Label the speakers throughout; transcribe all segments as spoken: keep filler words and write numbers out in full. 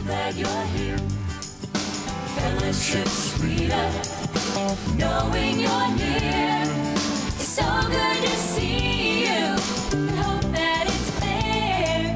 Speaker 1: We're glad you're here. Fellowship sweeter, knowing you're near. It's so good to see you. We hope that it's clear.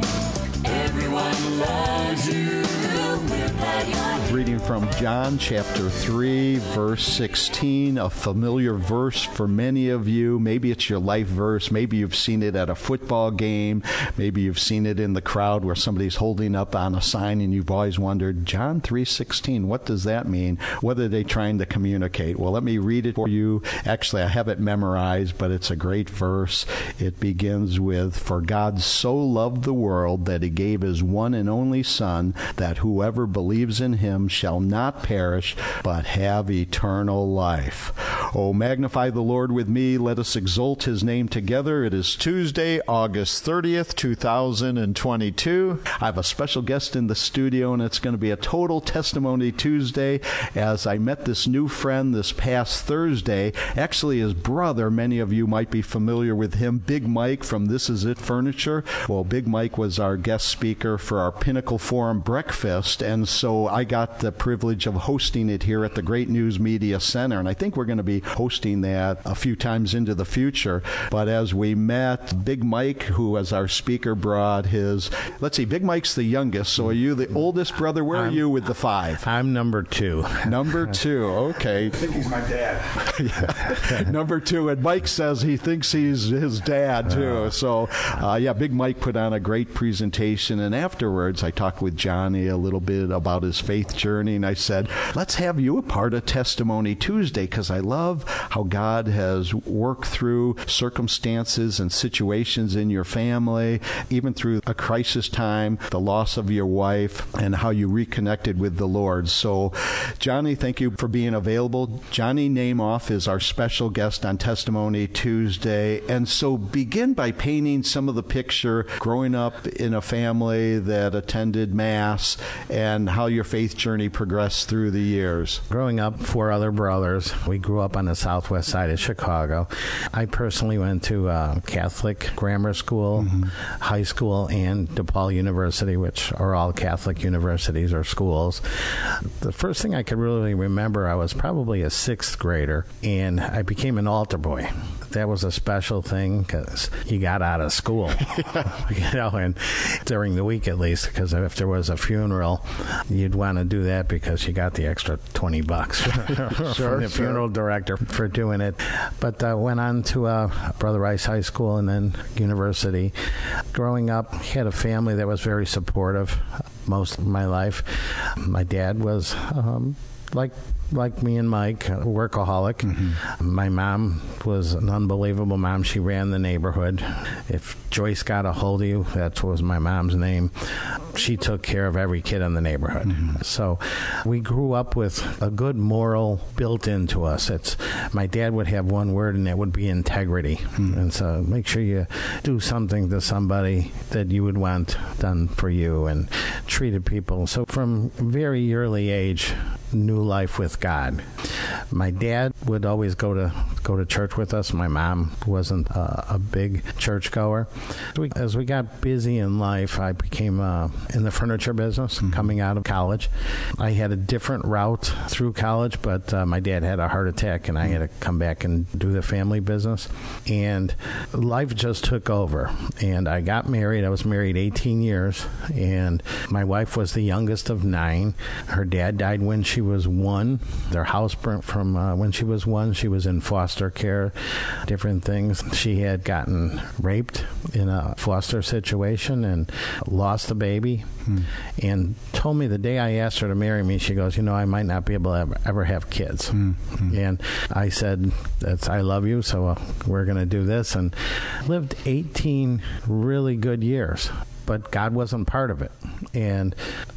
Speaker 1: Everyone loves you. We're glad you're here.
Speaker 2: Reading from John chapter three, verse sixteen, a familiar verse for many of you. Maybe it's your life verse. Maybe you've seen it at a football game. Maybe you've seen it in the crowd where somebody's holding up on a sign and you've always wondered, John three sixteen, what does that mean? What are they trying to communicate? Well, let me read it for you. Actually, I have it memorized, but it's a great verse. It begins with, "For God so loved the world that he gave his one and only Son, that whoever believes in him shall not perish, but have eternal life." Oh, magnify the Lord with me. Let us exalt his name together. It is Tuesday, August thirtieth, two thousand twenty-two. I have a special guest in the studio, and it's going to be a total testimony Tuesday as I met this new friend this past Thursday. Actually, his brother, many of you might be familiar with him, Big Mike from This Is It Furniture. Well, Big Mike was our guest speaker for our Pinnacle Forum breakfast, and so I got the privilege of hosting it here at the Great News Media Center, and I think we're going to be hosting that a few times into the future. But as we met, Big Mike, who was our speaker, brought his, let's see, Big Mike's the youngest, so are you the oldest brother? Where I'm, are you with the five?
Speaker 3: I'm number two.
Speaker 2: Number two, okay.
Speaker 4: I think he's my dad.
Speaker 2: Yeah. Number two, and Mike says he thinks he's his dad, too. Uh, so, uh, yeah, Big Mike put on a great presentation, and afterwards I talked with Johnny a little bit about his faith journey, and I said, let's have you a part of Testimony Tuesday, because I love how God has worked through circumstances and situations in your family, even through a crisis time, the loss of your wife, and how you reconnected with the Lord. So, Johnny, thank you for being available. Johnny Namoff is our special guest on Testimony Tuesday. And so begin by painting some of the picture growing up in a family that attended Mass and how your faith journey progressed through the years.
Speaker 3: Growing up, four other brothers. We grew up on the southwest side of Chicago. I personally went to uh, Catholic grammar school, mm-hmm. high school, and DePaul University, which are all Catholic universities or schools. The first thing I could really remember, I was probably a sixth grader, and I became an altar boy. That was a special thing because you got out of school, you know, and during the week at least, because if there was a funeral, you'd want to do that because you got the extra twenty bucks
Speaker 2: sure,
Speaker 3: from the
Speaker 2: sure.
Speaker 3: funeral director for doing it. But uh, went on to uh, Brother Rice High School and then university. Growing up, had a family that was very supportive most of my life. My dad was um, like like me and Mike, a workaholic. Mm-hmm. My mom was an unbelievable mom. She ran the neighborhood. If Joyce got a hold of you, that was my mom's name. She took care of every kid in the neighborhood. Mm-hmm. So we grew up with a good moral built into us. It's my dad would have one word, and that would be integrity. Mm-hmm. And so make sure you do something to somebody that you would want done for you and treated people. So from a very early age, new life with God. My dad would always go to go to church with us. My mom wasn't a, a big churchgoer. We, as we got busy in life, I became uh, in the furniture business mm-hmm. coming out of college. I had a different route through college, but uh, my dad had a heart attack, and I had to come back and do the family business. And life just took over. And I got married. I was married eighteen years, and my wife was the youngest of nine. Her dad died when she was one. Their house burnt from uh, when she was one. She was in foster care, different things. She had gotten raped in a foster situation and lost a baby, hmm. and told me the day I asked her to marry me, she goes, you know, I might not be able to ever, ever have kids. Hmm. Hmm. And I said, That's, I love you, so uh, we're going to do this. And lived eighteen really good years, but God wasn't part of it. And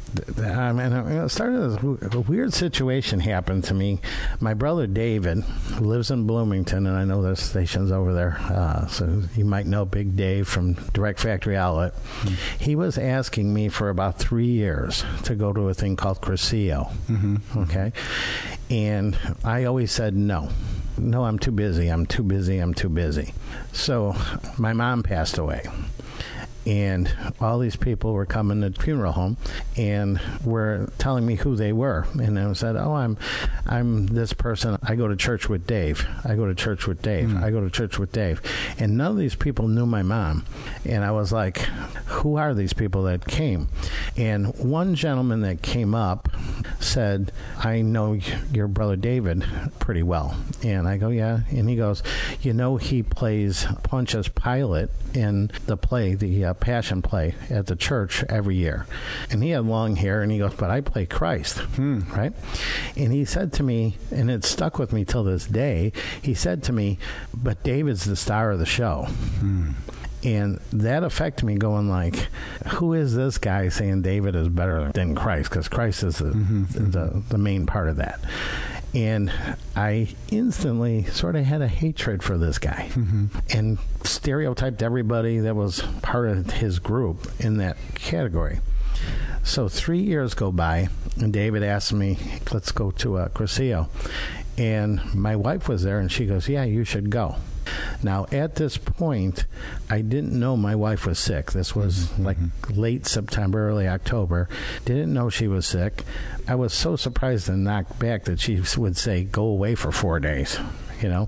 Speaker 3: I mean, it started a weird situation happened to me. My brother David, who lives in Bloomington, and I know there's stations over there, uh, so you might know Big Dave from Direct Factory Outlet. Mm-hmm. He was asking me for about three years to go to a thing called Crescio. Mm-hmm. Okay, and I always said no. No, I'm too busy. I'm too busy. I'm too busy. So my mom passed away. And all these people were coming to the funeral home and were telling me who they were. And I said, oh, I'm I'm this person. I go to church with Dave. I go to church with Dave. Mm. I go to church with Dave. And none of these people knew my mom. And I was like, who are these people that came? And one gentleman that came up said, I know your brother David pretty well. And I go, yeah. And he goes, you know, he plays Pontius Pilate in the play, the uh, Passion play at the church every year. And he had long hair, and he goes, but I play Christ, hmm. right? And he said to me, and it stuck with me till this day, he said to me, but David's the star of the show. Hmm. And that affected me going like, who is this guy saying David is better than Christ? Because Christ is the, mm-hmm. the, the main part of that. And I instantly sort of had a hatred for this guy mm-hmm. and stereotyped everybody that was part of his group in that category. So three years go by, and David asked me, let's go to uh, Cursillo. And my wife was there, and she goes, yeah, you should go. Now, at this point, I didn't know my wife was sick. This was mm-hmm. like late September, early October. Didn't know she was sick. I was so surprised and knocked back that she would say, go away for four days, you know,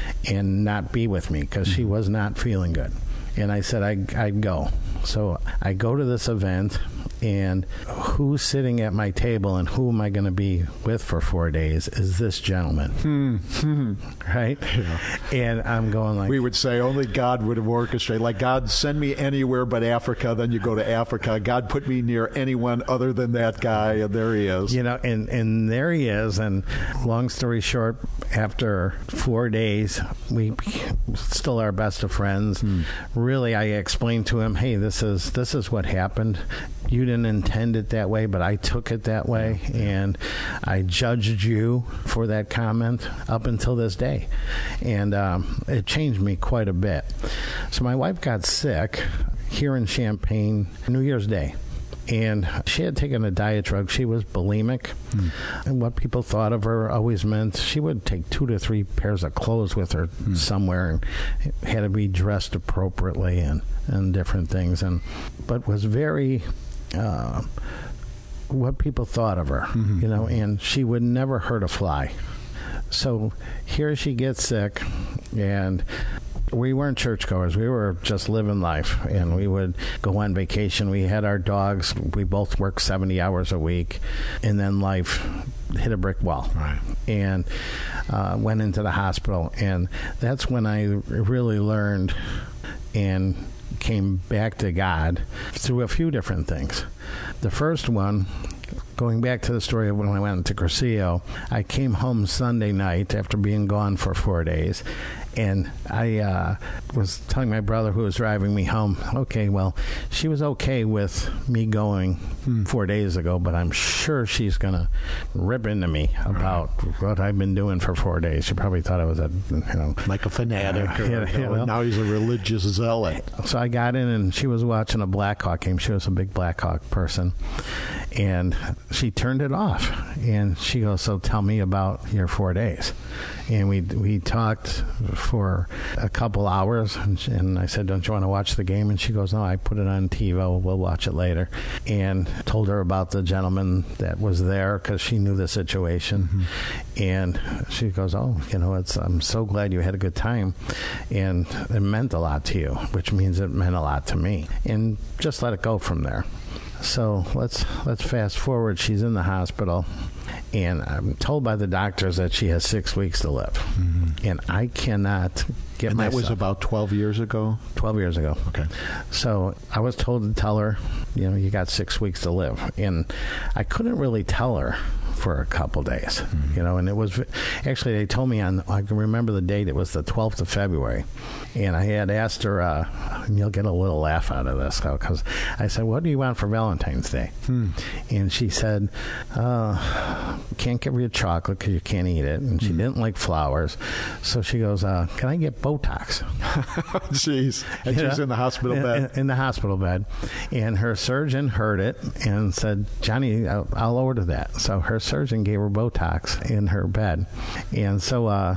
Speaker 3: and not be with me because mm-hmm. she was not feeling good. And I said I'd, I'd go. So I go to this event, and who's sitting at my table and who am I going to be with for four days is this gentleman. Hmm. Right?
Speaker 2: Yeah.
Speaker 3: And I'm going like...
Speaker 2: We would say only God would have orchestrated. Like, God, send me anywhere but Africa. Then you go to Africa. God, put me near anyone other than that guy. And there he is.
Speaker 3: You know, and, and there he is. And long story short, after four days, we still are best of friends. Hmm. Really, I explained to him, hey, this is this is what happened. You didn't intend it that way, but I took it that way, and I judged you for that comment up until this day. And um, it changed me quite a bit. So my wife got sick here in Champaign New Year's Day. And she had taken a diet drug. She was bulimic. Mm. And what people thought of her always meant she would take two to three pairs of clothes with her mm. somewhere and had to be dressed appropriately and, and different things. And but was very... Uh, what people thought of her, mm-hmm. you know, and she would never hurt a fly. So here she gets sick, and we weren't churchgoers. We were just living life, and we would go on vacation. We had our dogs. We both worked seventy hours a week, and then life hit a brick wall.
Speaker 2: Right.
Speaker 3: And uh, went into the hospital, and that's when I really learned and came back to God through a few different things. The first one, going back to the story of when I went to Cursillo, I came home Sunday night after being gone for four days, and I uh, was telling my brother who was driving me home, okay, well, she was okay with me going mm. four days ago, but I'm sure she's going to rip into me about right. what I've been doing for four days. She probably thought I was a, you know...
Speaker 2: Like a fanatic. Uh,
Speaker 3: or, yeah,
Speaker 2: you know, now he's a religious zealot.
Speaker 3: So I got in, and she was watching a Blackhawk game. She was a big Blackhawk person. And she turned it off. And she goes, so tell me about your four days. And we we talked for a couple hours, and, she, and I said, don't you want to watch the game? And she goes, no, I put it on TiVo. We'll watch it later. And told her about the gentleman that was there because she knew the situation. Mm-hmm. And she goes, oh, you know, it's I'm so glad you had a good time. And it meant a lot to you, which means it meant a lot to me. And just let it go from there. So let's let's fast forward. She's in the hospital, and I'm told by the doctors that she has six weeks to live. Mm-hmm. And I cannot get
Speaker 2: and
Speaker 3: myself...
Speaker 2: And that was about twelve years ago?
Speaker 3: twelve years ago.
Speaker 2: Okay.
Speaker 3: So I was told to tell her, you know, you got six weeks to live. And I couldn't really tell her for a couple days, mm-hmm. you know, and it was actually they told me on I can remember the date, it was the twelfth of February, and I had asked her, uh, and you'll get a little laugh out of this because I said, what do you want for Valentine's Day? Hmm. And she said, uh, can't give you chocolate because you can't eat it, and she hmm. didn't like flowers, so she goes, uh, can I get Botox?
Speaker 2: Jeez. And you she's know? in the hospital bed
Speaker 3: in, in the hospital bed, and her surgeon heard it and said, Johnny, I'll, I'll order that. So her surgeon gave her Botox in her bed. And so uh,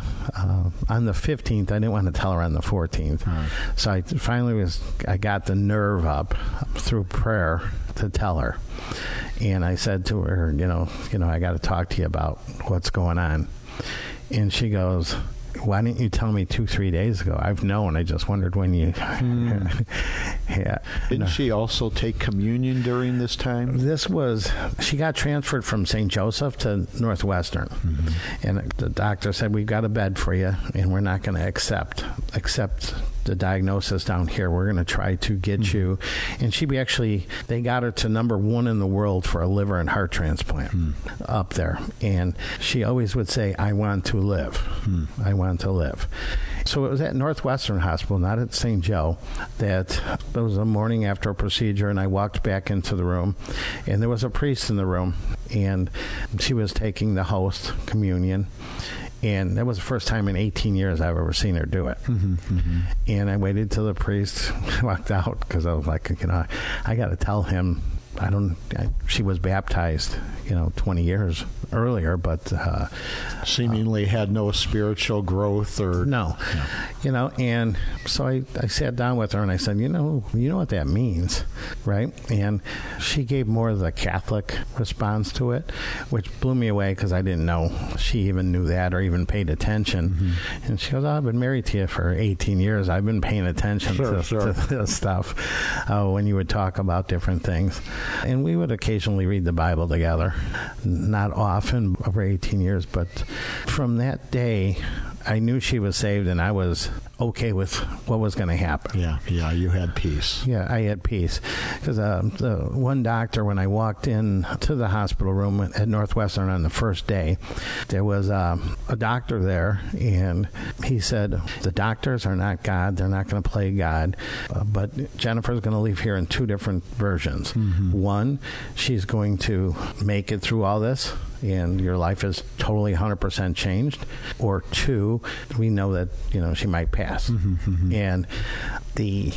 Speaker 3: uh, on the fifteenth. I didn't want to tell her on the fourteenth. Right. So I finally was, I got the nerve up through prayer to tell her. And I said to her, you know, you know, I got to talk to you about what's going on. And she goes, why didn't you tell me two, three days ago? I've known. I just wondered when you... Mm. Yeah.
Speaker 2: Didn't
Speaker 3: no.
Speaker 2: she also take communion during this time?
Speaker 3: This was... She got transferred from Saint Joseph to Northwestern. Mm-hmm. And the doctor said, we've got a bed for you, and we're not going to accept accept the diagnosis down here. We're going to try to get mm-hmm. you. And she actually... They got her to number one in the world for a liver and heart transplant mm. up there. And she always would say, I want to live. Mm. I want to live. So it was at Northwestern Hospital, not at Saint Joe, that it was the morning after a procedure, and I walked back into the room, and there was a priest in the room, and she was taking the host communion. And that was the first time in eighteen years I've ever seen her do it. Mm-hmm, mm-hmm. And I waited till the priest walked out, because I was like, you know, I got to tell him. I don't. I, she was baptized, you know, twenty years earlier, but uh,
Speaker 2: seemingly uh, had no spiritual growth or
Speaker 3: no, no, you know. And so I, I sat down with her and I said, you know, you know what that means, right? And she gave more of the Catholic response to it, which blew me away because I didn't know she even knew that or even paid attention. Mm-hmm. And she goes, oh, I've been married to you for eighteen years. I've been paying attention
Speaker 2: sure,
Speaker 3: to,
Speaker 2: sure.
Speaker 3: to this stuff uh, when you would talk about different things. And we would occasionally read the Bible together. Not often, over eighteen years, but from that day, I knew she was saved, and I was okay with what was going to happen.
Speaker 2: Yeah, yeah, you had peace.
Speaker 3: Yeah, I had peace. Because uh, the one doctor, when I walked in to the hospital room at Northwestern on the first day, there was uh, a doctor there, and he said, the doctors are not God. They're not going to play God. Uh, but Jennifer's going to leave here in two different versions. Mm-hmm. One, she's going to make it through all this, and your life is totally one hundred percent changed. Or two, we know that, you know, she might pass. Mm-hmm, mm-hmm. And the...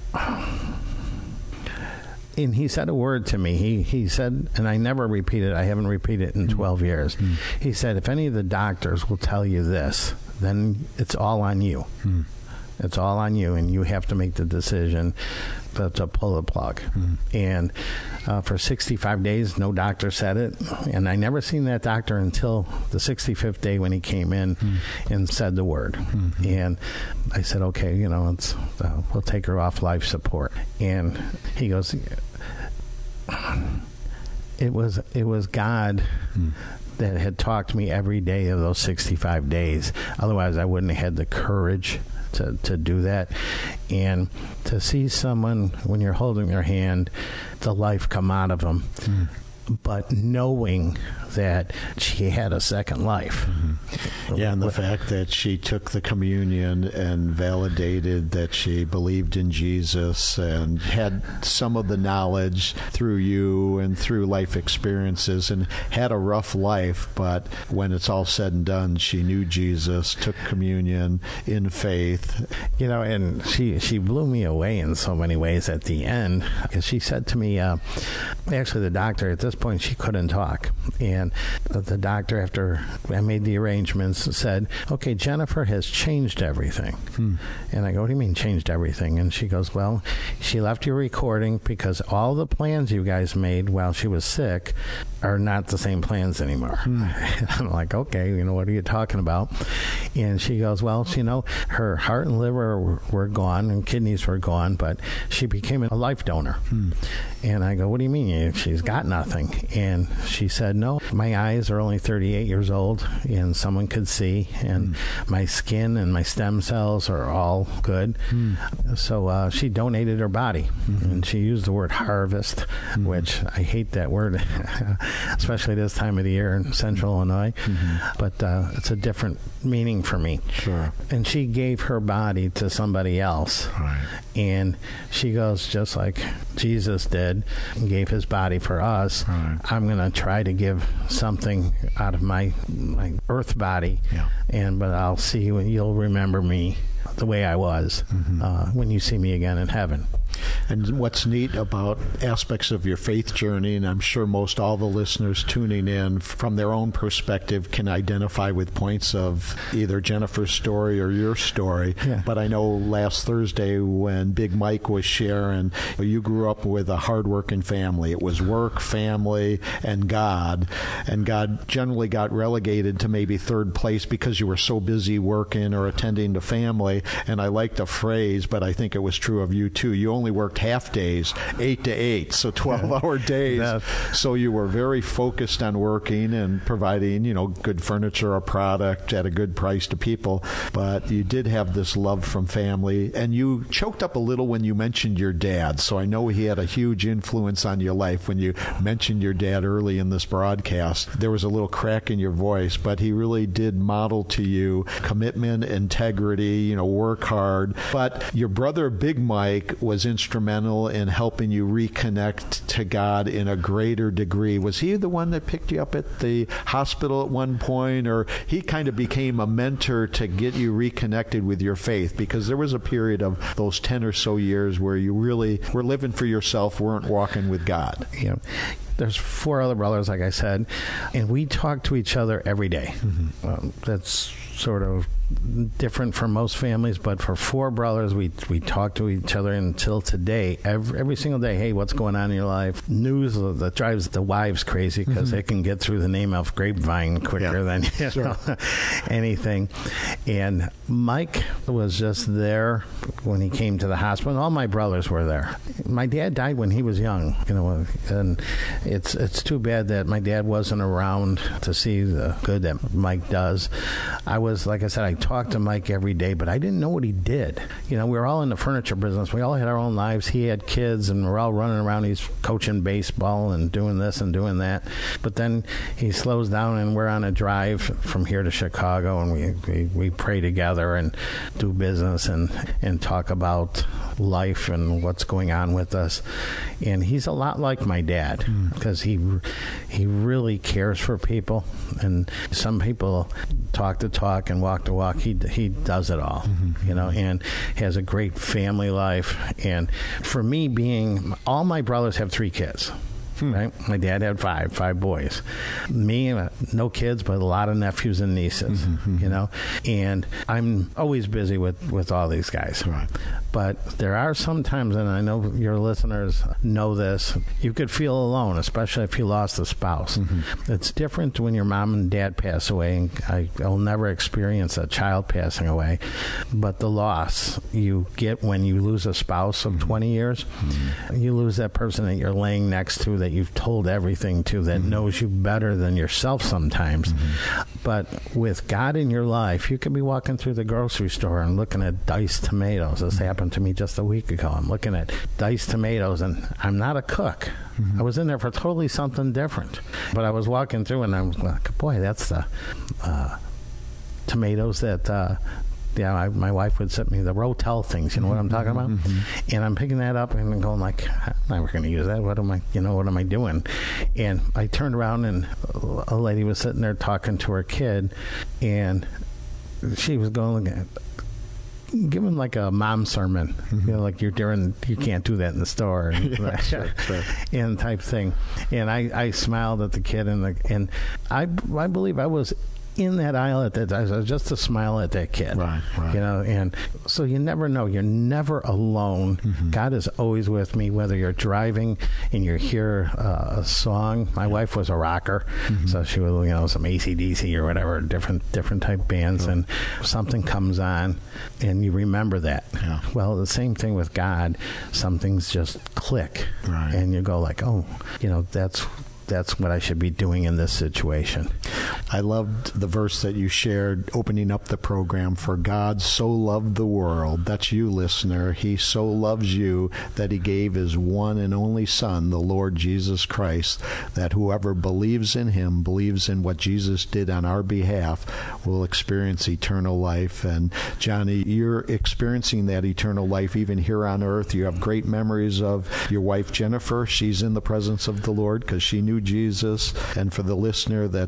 Speaker 3: And he said a word to me. He he said, and I never repeated it. I haven't repeated it in twelve years. Mm-hmm. He said, if any of the doctors will tell you this, then it's all on you. Mm-hmm. It's all on you, and you have to make the decision to, to pull the plug. Mm-hmm. And uh, for sixty-five days, no doctor said it. And I never seen that doctor until the sixty-fifth day when he came in mm-hmm. and said the word. Mm-hmm. And I said, okay, you know, it's, uh, we'll take her off life support. And he goes, it was it was God mm. that had talked to me every day of those sixty-five days. Otherwise, I wouldn't have had the courage to, to do that. And to see someone, when you're holding their hand, the life come out of them. Mm. But knowing that she had a second life.
Speaker 2: Mm-hmm. Yeah, and the fact that she took the communion and validated that she believed in Jesus and had some of the knowledge through you and through life experiences and had a rough life, but when it's all said and done, she knew Jesus, took communion in faith.
Speaker 3: You know, and she, she blew me away in so many ways at the end, because she said to me, uh, actually the doctor at this point, she couldn't talk. And the doctor, after I made the arrangements, said, okay, Jennifer has changed everything. Hmm. And I go, what do you mean changed everything? And she goes, well, she left your recording because all the plans you guys made while she was sick are not the same plans anymore. Hmm. I'm like, okay, you know, what are you talking about? And she goes, well, you know, her heart and liver were, were gone and kidneys were gone, but she became a life donor. Hmm. And I go, what do you mean? She's got nothing. And she said, no, my eyes are only thirty-eight years old, and someone could see, and mm. my skin and my stem cells are all good. Mm. So uh, she donated her body, mm-hmm. and she used the word harvest, mm-hmm. which I hate that word, especially this time of the year in Central Illinois. Mm-hmm. But uh, it's a different meaning for me.
Speaker 2: Sure.
Speaker 3: And she gave her body to somebody else.
Speaker 2: Right.
Speaker 3: And she goes, just like Jesus did, and gave his body for us, right. I'm going to try to give something out of my my earth body, yeah. and but I'll see you, and you'll remember me the way I was mm-hmm. uh, when you see me again in heaven.
Speaker 4: And what's neat about aspects of your faith journey, and I'm sure most all the listeners tuning in from their own perspective can identify with points of either Jennifer's story or your story.
Speaker 3: Yeah.
Speaker 4: But I know last Thursday when Big Mike was sharing, you grew up with a hardworking family. It was work, family, and God. And God generally got relegated to maybe third place because you were so busy working or attending to family. And I like the phrase, but I think it was true of you too. You only worked half days, eight to eight, so twelve-hour days.
Speaker 3: Yeah.
Speaker 4: So you were very focused on working and providing, you know, good furniture or product at a good price to people. But you did have this love from family, and you choked up a little when you mentioned your dad. So I know he had a huge influence on your life when you mentioned your dad early in this broadcast. There was a little crack in your voice, but he really did model to you commitment, integrity, you know, work hard. But your brother, Big Mike, was instrumental in helping you reconnect to God in a greater degree. Was he the one that picked you up at the hospital at one point, or he kind of became a mentor to get you reconnected with your faith? Because there was a period of those ten or so years where you really were living for yourself, weren't walking with God.
Speaker 3: You know, there's four other brothers, like I said, and we talk to each other every day. Mm-hmm. Um, that's sort of different for most families, but for four brothers, we we talk to each other until today, every, every single day. Hey, what's going on in your life? News that drives the wives crazy because mm-hmm. they can get through the name of grapevine quicker yeah. than you
Speaker 4: sure.
Speaker 3: know, anything. And Mike was just there when he came to the hospital. All my brothers were there. My dad died when he was young, you know, and it's it's too bad that my dad wasn't around to see the good that Mike does. I was, like I said, I talked to Mike every day, but I didn't know what he did. You know, we were all in the furniture business. We all had our own lives. He had kids, and we're all running around. He's coaching baseball and doing this and doing that. But then he slows down, and we're on a drive from here to Chicago, and we, we, we pray together and do business and, and talk about life and what's going on with us. And he's a lot like my dad because mm. he, he really cares for people. And some people talk to talk and walk to walk. He he does it all, mm-hmm. you know, and has a great family life. And for me, being all my brothers have three kids. Hmm. Right? My dad had five, five boys. Me, uh, no kids, but a lot of nephews and nieces, mm-hmm. you know. And I'm always busy with, with all these guys.
Speaker 4: Right.
Speaker 3: But there are some times, and I know your listeners know this, you could feel alone, especially if you lost a spouse. Mm-hmm. It's different when your mom and dad pass away, and I, I'll never experience a child passing away. But the loss you get when you lose a spouse of twenty years, mm-hmm. you lose that person that you're laying next to, that you've told everything to, that mm-hmm. knows you better than yourself sometimes. Mm-hmm. But with God in your life, you could be walking through the grocery store and looking at diced tomatoes. This happened to me just a week ago. I'm looking at diced tomatoes, and I'm not a cook. Mm-hmm. I was in there for totally something different. But I was walking through, and I was like, boy, that's the uh, tomatoes that... Uh, Yeah, I, my wife would send me the Rotel things. You know what I'm talking about? Mm-hmm. And I'm picking that up and going like, I'm never going to use that. What am I? You know, what am I doing? And I turned around, and a lady was sitting there talking to her kid, and she was going, giving like a mom sermon. Mm-hmm. You know, like you're doing, you can't do that in the store, and,
Speaker 4: yeah, sure, sure.
Speaker 3: and type thing. And I, I smiled at the kid, and the, and I I believe I was in that aisle at that time, just to smile at that kid.
Speaker 4: Right, right.
Speaker 3: You know, and so you never know. You're never alone. Mm-hmm. God is always with me, whether you're driving and you hear uh, a song. My wife was a rocker, mm-hmm. so she was, you know, some A C D C or whatever, different different type bands, sure. and something comes on, and you remember that.
Speaker 4: Yeah.
Speaker 3: Well, the same thing with God. Some things just click,
Speaker 4: right.
Speaker 3: and you go like, oh, you know, that's that's what I should be doing in this situation.
Speaker 4: I loved the verse that you shared opening up the program. For God so loved the world, that's you, listener. He so loves you that he gave his one and only Son, the Lord Jesus Christ, that whoever believes in him, believes in what Jesus did on our behalf, will experience eternal life. And Johnny, you're experiencing that eternal life even here on earth. You have great memories of your wife, Jennifer. She's in the presence of the Lord because she knew Jesus. And for the listener that's maybe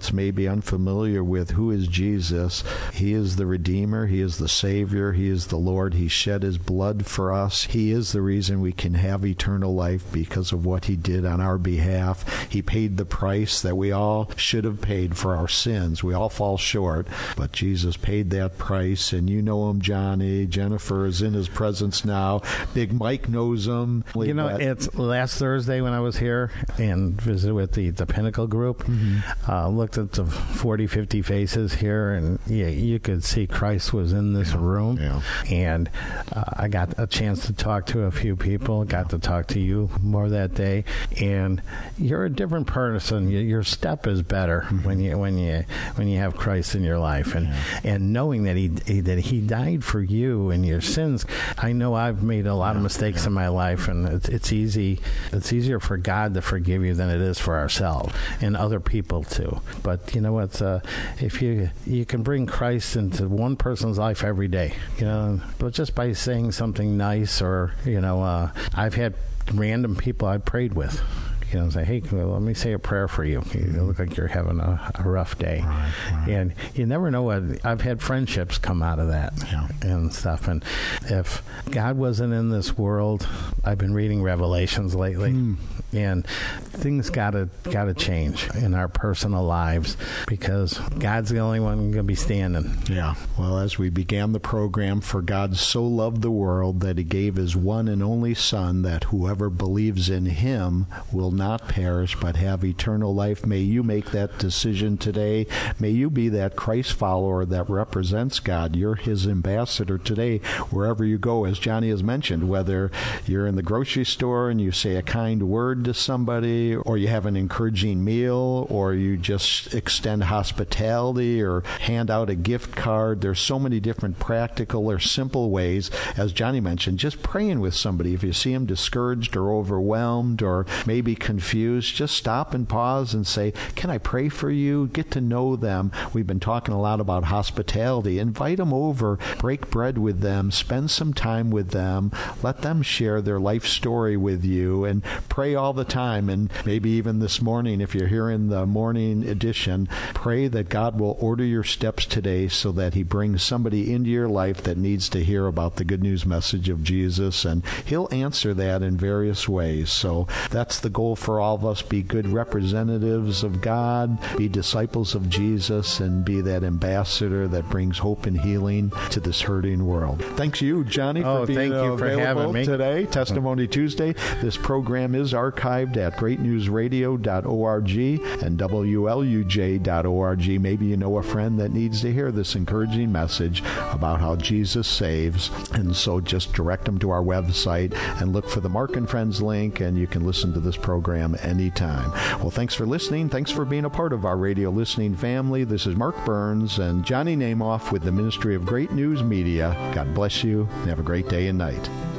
Speaker 4: unfamiliar with who is Jesus, he is the Redeemer, he is the Savior, he is the Lord, he shed his blood for us. He is the reason we can have eternal life because of what he did on our behalf. He paid the price that we all should have paid for our sins. We all fall short, but Jesus paid that price, and you know him, Johnny. Jennifer is in his presence now. Big Mike knows him.
Speaker 3: You know,
Speaker 4: But-
Speaker 3: it's last Thursday when I was here and visited with the, the Pinnacle group,
Speaker 4: Mm-hmm.
Speaker 3: uh, looked at the forty, fifty faces here, and yeah, you could see Christ was in this room.
Speaker 4: yeah.
Speaker 3: And uh, I got a chance to talk to a few people, got to talk to you more that day, and you're a different person. Y- Your step is better
Speaker 4: Mm-hmm.
Speaker 3: when you when you when you have Christ in your life, and and knowing that he, he that he died for you and your sins. I know I've made a lot of mistakes in my life, and it's, it's easy. It's easier for God to forgive you than it is for ourselves and other people too. But you know what? Uh, if you you can bring Christ into one person's life every day, you know, but just by saying something nice, or you know, uh, I've had random people I prayed with. You know, say, hey, well, let me say a prayer for you. You look like you're having a, a rough day.
Speaker 4: Right, right.
Speaker 3: And you never know what, I've had friendships come out of that
Speaker 4: Yeah.
Speaker 3: and stuff. And if God wasn't in this world, I've been reading Revelations lately,
Speaker 4: Mm.
Speaker 3: and things gotta gotta change in our personal lives, because God's the only one going to be standing.
Speaker 4: Yeah. Well, as we began the program, for God so loved the world that he gave his one and only Son, that whoever believes in him will not perish but have eternal life. May you make that decision today. May you be that Christ follower that represents God. You're his ambassador today wherever you go, as Johnny has mentioned, whether you're in the grocery store and you say a kind word to somebody, or you have an encouraging meal, or you just extend hospitality or hand out a gift card. There's so many different practical or simple ways, as Johnny mentioned, just praying with somebody. If you see them discouraged or overwhelmed or maybe confused, just stop and pause and say, can I pray for you? Get to know them. We've been talking a lot about hospitality. Invite them over, break bread with them, spend some time with them, let them share their life story with you, and pray all the time. And maybe even this morning, if you're here in the morning edition, pray that God will order your steps today so that he brings somebody into your life that needs to hear about the good news message of Jesus, and he'll answer that in various ways. So that's the goal for all of us. Be good representatives of God, be disciples of Jesus, and be that ambassador that brings hope and healing to this hurting world. Thanks you, Johnny,
Speaker 3: Oh,
Speaker 4: for being
Speaker 3: thank you for
Speaker 4: available
Speaker 3: having me.
Speaker 4: today. Testimony Tuesday. This program is archived at great news radio dot org and W L U J dot org. Maybe you know a friend that needs to hear this encouraging message about how Jesus saves, and so just direct them to our website and look for the Mark and Friends link, and you can listen to this program anytime. Well, thanks for listening. Thanks for being a part of our radio listening family. This is Mark Burns and Johnny Namoff with the Ministry of Great News Media. God bless you, and have a great day and night.